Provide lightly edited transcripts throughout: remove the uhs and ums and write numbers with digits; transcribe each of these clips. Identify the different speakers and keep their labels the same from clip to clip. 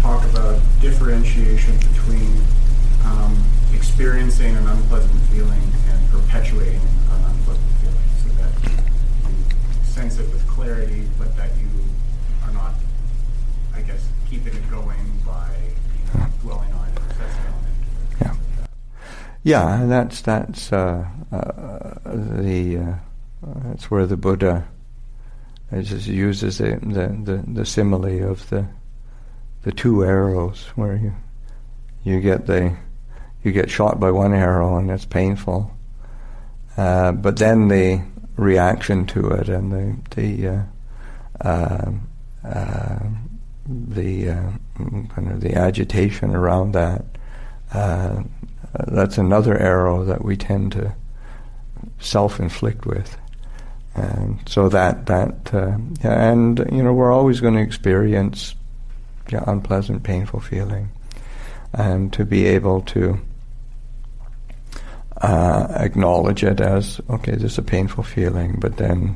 Speaker 1: talk about differentiation between experiencing an unpleasant feeling and perpetuating an unpleasant feeling, so that you sense it with clarity, but that you are not, I guess, keeping it going by dwelling on it, obsessing on it.
Speaker 2: Yeah. Yeah, and that's where the Buddha just uses the simile of the two arrows, where you get shot by one arrow and it's painful, but then the reaction to it and the agitation around that, that's another arrow that we tend to self-inflict with. And so and we're always going to experience unpleasant, painful feeling, and to be able to acknowledge it as, okay, this is a painful feeling, but then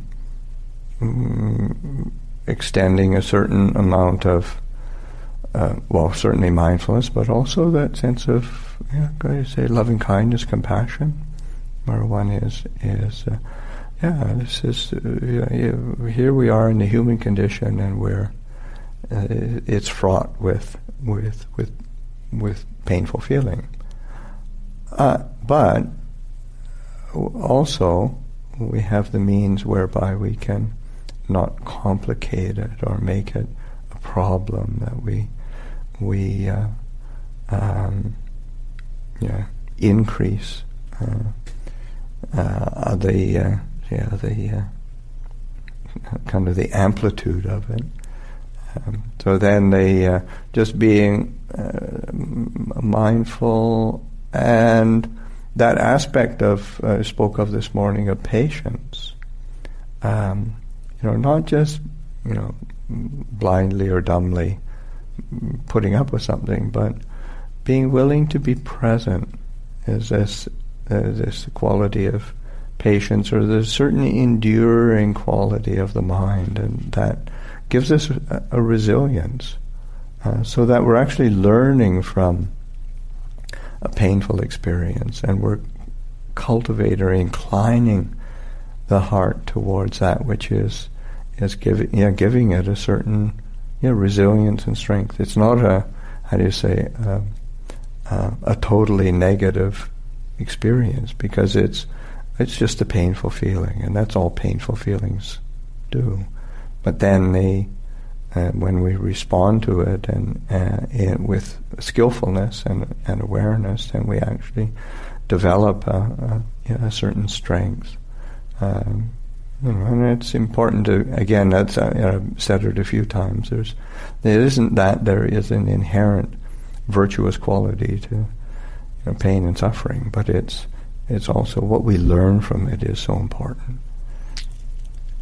Speaker 2: extending a certain amount of certainly mindfulness, but also that sense of, loving kindness, compassion, where one is this is here we are in the human condition, and we're it's fraught with painful feeling, but also we have the means whereby we can not complicate it or make it a problem that we increase the kind of the amplitude of it. So then just being mindful, and that aspect of I spoke of this morning of patience. Not just blindly or dumbly putting up with something, but being willing to be present. Is this quality of patience, or there's a certain enduring quality of the mind, and that gives us a resilience, so that we're actually learning from a painful experience, and we're cultivating or inclining the heart towards that which is giving it a certain resilience and strength. It's not a totally negative experience, because it's just a painful feeling, and that's all painful feelings do. But then when we respond to it and with skillfulness and awareness, then we actually develop a certain strength. And it's important to, again, that's I've said it a few times. There is an inherent virtuous quality to pain and suffering, but it's also what we learn from it is so important.